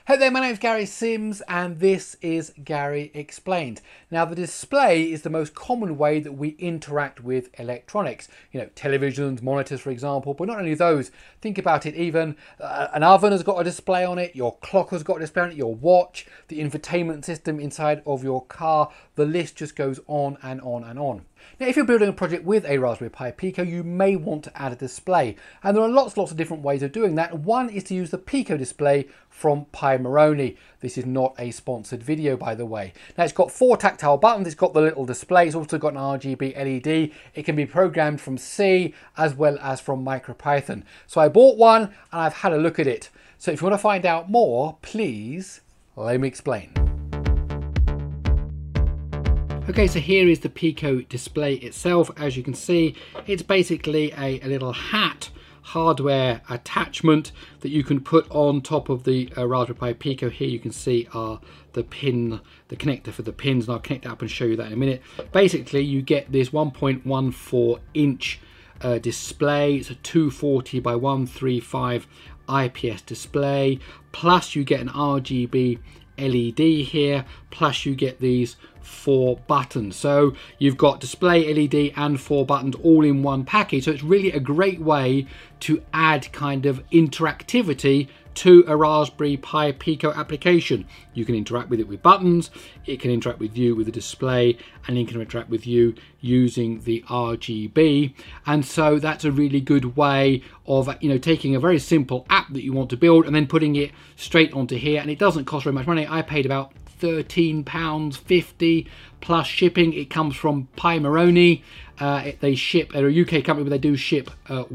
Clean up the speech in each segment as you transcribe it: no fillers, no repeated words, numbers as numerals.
Hey there, my name is Gary Sims and this is Gary Explained. Now the display is the most common way that we interact with electronics. You know, televisions, monitors for example, but not only those. Think about it, even an oven has got a display on it, your clock has got a display on it, your watch, the infotainment system inside of your car, the list just goes on and on and on. Now if you're building a project with a Raspberry Pi Pico, you may want to add a display. And there are lots of different ways of doing that. One is to use the Pico display from Pimoroni. This is not a sponsored video, by the way. Now it's got 4 tactile buttons, it's got the little display, it's also got an RGB LED. It can be programmed from C as well as from MicroPython. So I bought one and I've had a look at it. So if you want to find out more, please let me explain. Okay, so here is the Pico display itself. As you can see, it's basically a little hat hardware attachment that you can put on top of the Raspberry Pi Pico. Here you can see the connector for the pins, and I'll connect it up and show you that in a minute. Basically, you get this 1.14 inch display. It's a 240 by 135 IPS display, plus you get an RGB LED here, plus you get these 4 buttons. So you've got display, LED and 4 buttons all in one package. So it's really a great way to add kind of interactivity to a Raspberry Pi Pico application. You can interact with it with buttons, it can interact with you with the display, and it can interact with you using the RGB. And so that's a really good way of, you know, taking a very simple app that you want to build and then putting it straight onto here. And it doesn't cost very much money. I paid about £13.50 plus shipping. It comes from Pimoroni. They ship, they're a UK company, but they do ship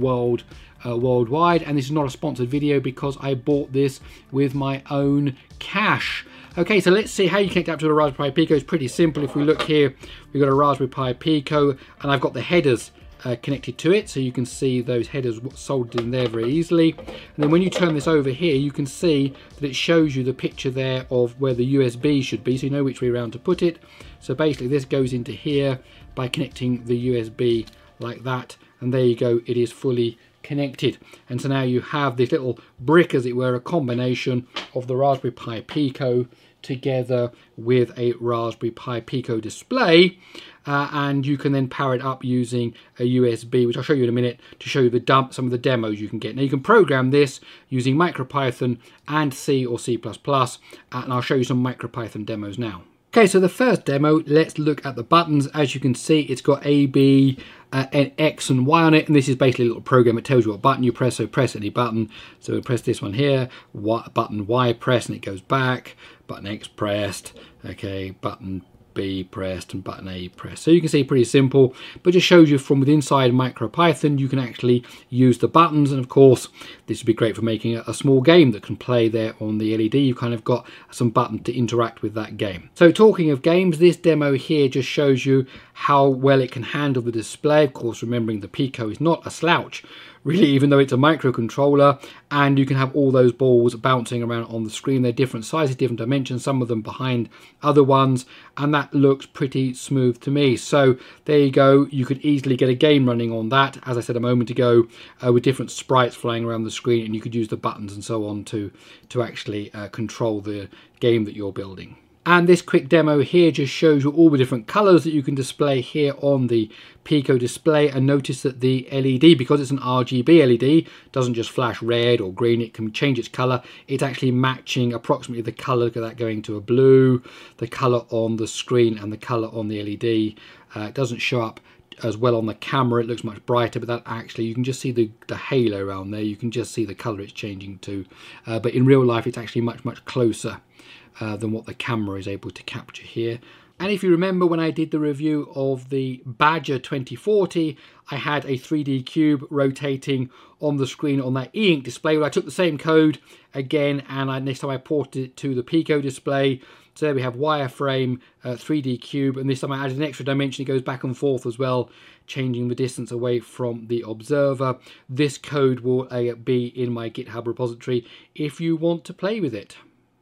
worldwide. And this is not a sponsored video because I bought this with my own cash. Okay, so let's see how you connect up to the Raspberry Pi Pico. It's pretty simple. If we look here, we've got a Raspberry Pi Pico and I've got the headers connected to it, so you can see those headers soldered in there very easily. And then when you turn this over here, you can see that it shows you the picture there of where the USB should be, so you know which way around to put it. So basically this goes into here by connecting the USB like that, and there you go, it is fully connected. And so now you have this little brick, as it were, a combination of the Raspberry Pi Pico together with a Raspberry Pi Pico display, and you can then power it up using a USB, which I'll show you in a minute, to show you some of the demos you can get. Now you can program this using MicroPython and C or C++, and I'll show you some MicroPython demos now. Okay, so the first demo, let's look at the buttons. As you can see, it's got A, B, and X and Y on it, and this is basically a little program that tells you what button you press, so press any button. So we'll press this one here, button Y press and it goes back, button X pressed, okay, button B pressed and button A pressed. So you can see pretty simple, but just shows you from within inside MicroPython you can actually use the buttons. And of course this would be great for making a small game that can play there on the LED. You've kind of got some buttons to interact with that game. So talking of games, this demo here just shows you how well it can handle the display. Of course, remembering the Pico is not a slouch really, even though it's a microcontroller, and you can have all those balls bouncing around on the screen. They're different sizes, different dimensions, some of them behind other ones, and that looks pretty smooth to me. So there you go, you could easily get a game running on that, as I said a moment ago, with different sprites flying around the screen, and you could use the buttons and so on to actually control the game that you're building. And this quick demo here just shows you all the different colors that you can display here on the Pico display. And notice that the LED, because it's an RGB LED, doesn't just flash red or green, it can change its color. It's actually matching approximately the color, look at that going to a blue, the color on the screen and the color on the LED. It doesn't show up as well on the camera, it looks much brighter, but that actually, you can just see the halo around there, you can just see the color it's changing to. But in real life it's actually much closer than what the camera is able to capture here. And if you remember when I did the review of the Badger 2040, I had a 3D cube rotating on the screen on that e-ink display, where I took the same code again, and this time I ported it to the Pico display. So there we have wireframe, 3D cube, and this time I added an extra dimension. It goes back and forth as well, changing the distance away from the observer. This code will be in my GitHub repository if you want to play with it.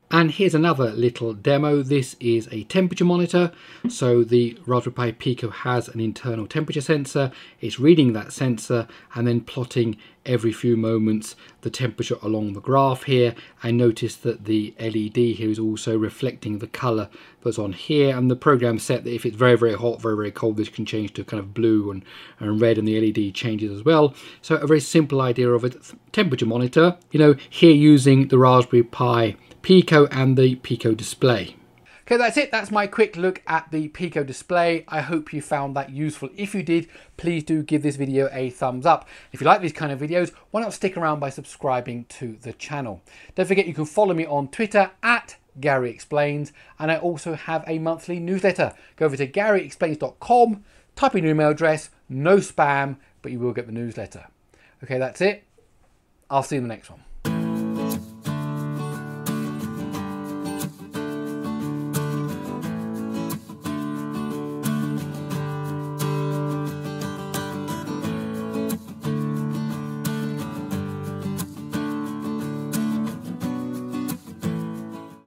And here's another little demo. This is a temperature monitor. So the Raspberry Pi Pico has an internal temperature sensor. It's reading that sensor and then plotting every few moments the temperature along the graph here. I noticed that the LED here is also reflecting the color that's on here, and the program set that if it's very, very hot, very, very cold, this can change to kind of blue and red, and the LED changes as well. So a very simple idea of a temperature monitor, you know, here using the Raspberry Pi Pico and the Pico display. Okay, that's it. That's my quick look at the Pico display. I hope you found that useful. If you did, please do give this video a thumbs up. If you like these kind of videos, why not stick around by subscribing to the channel? Don't forget you can follow me on Twitter at Gary Explains, and I also have a monthly newsletter. Go over to GaryExplains.com, type in your email address, no spam, but you will get the newsletter. Okay, that's it. I'll see you in the next one.